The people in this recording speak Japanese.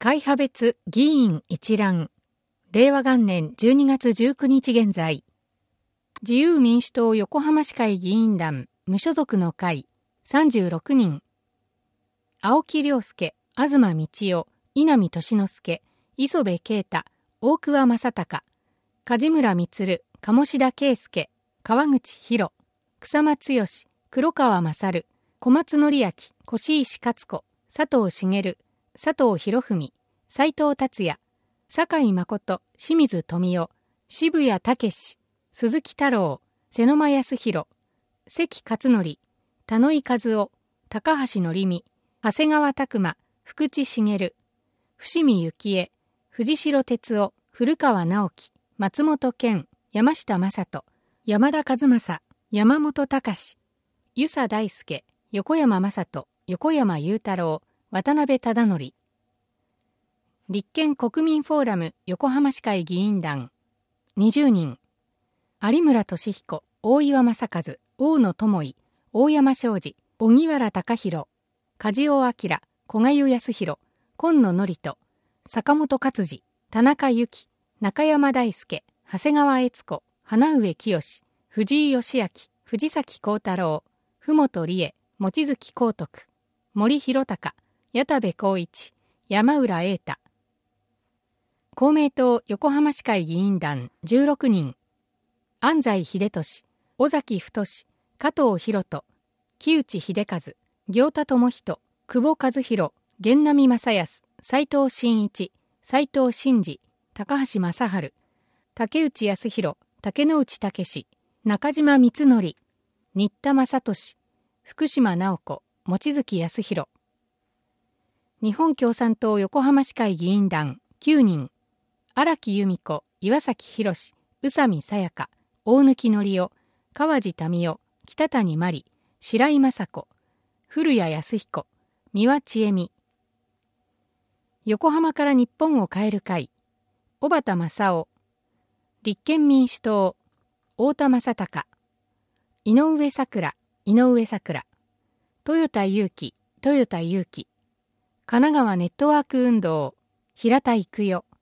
会派別議員一覧。令和元年12月19日現在。自由民主党横浜市会議員団無所属の会36人。青木亮介、東道夫、稲見俊之介、磯部啓太、大桑正隆、梶村充、鴨志田圭介、川口博、草間剛、黒川勝、小松則明、越石勝子、佐藤茂、佐藤博文、斉藤達也、酒井誠、清水富夫、渋谷武史、鈴木太郎、瀬沼康弘、関勝則、田野井和夫、高橋則美、長谷川拓馬、福地茂、伏見幸恵、藤代哲夫、古川直樹、松本健、山下正人、山田和正、山本隆、遊佐大輔、横山正人、横山裕太郎、渡辺忠則。立憲国民フォーラム横浜市会議員団20人。有村俊彦、大岩正和、大野智衣、大山昌司、荻原隆弘、梶尾明、小賀湯康弘、今野典人、坂本勝次、田中由紀、中山大輔、長谷川悦子、花上清、藤井義明、藤崎幸太郎、府本理恵、望月光徳、森弘隆、矢田部光一、山浦瑛太。公明党横浜市会議員団16人。安西秀俊、尾崎太、加藤博人、木内秀和、行田智人、久保和弘、源波正康、斉藤真一、斉藤真二、高橋正治、竹内康弘、竹之内武史、中島光則、新田正俊、福島直子、望月康弘。日本共産党横浜市会議員団9人。荒木由美子、岩崎宏、宇佐美さやか、大貫則夫、川地民夫、北谷真理、白井雅子、古谷康彦、三輪千恵美。横浜から日本を変える会、小畑正夫、立憲民主党、太田正孝、井上咲楽、井上咲楽、豊田裕樹、豊田裕樹、神奈川ネットワーク運動、平田育代。